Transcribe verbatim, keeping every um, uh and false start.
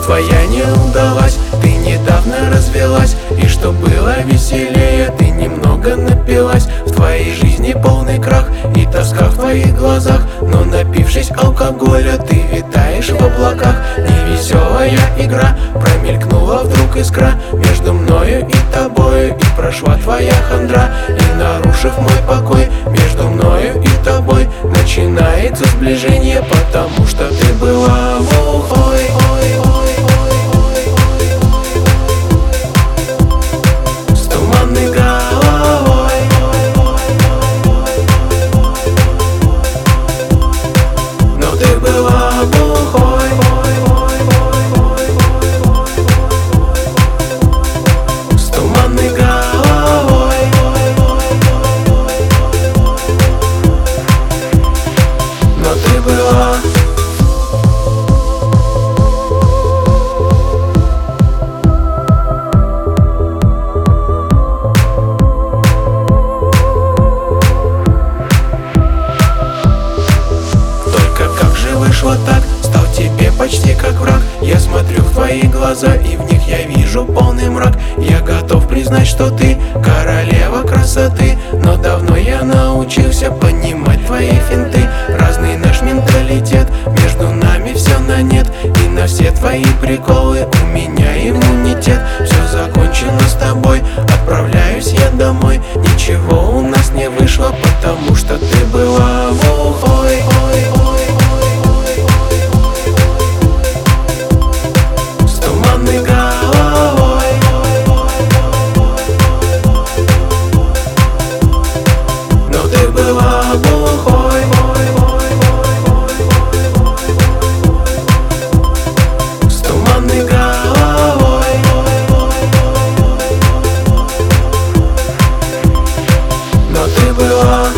твоя не удалась, ты недавно развелась. И что было веселее, ты немного напилась. В твоей жизни полный крах и тоска в твоих глазах. Но напившись алкоголя, ты витаешь в облаках. Невеселая игра, промелькнула вдруг искра между мною и тобою, и прошла твоя хандра. И нарушив мой покой, между мною и тобой начинается сближение, потому что ты была глухой. С туманной головой. Но ты была глухой. С туманной головой. Но ты была. Вышло так, стал тебе почти как враг. Я смотрю в твои глаза, и в них я вижу полный мрак. Я готов признать, что ты королева красоты, но давно я научился понимать твои финты. Разный наш менталитет, между нами все на нет. И на все твои приколы у меня иммунитет. Все закончено с тобой, отправляюсь я домой. Ничего у нас не вышло, потому что ты была глухой. Но ты была.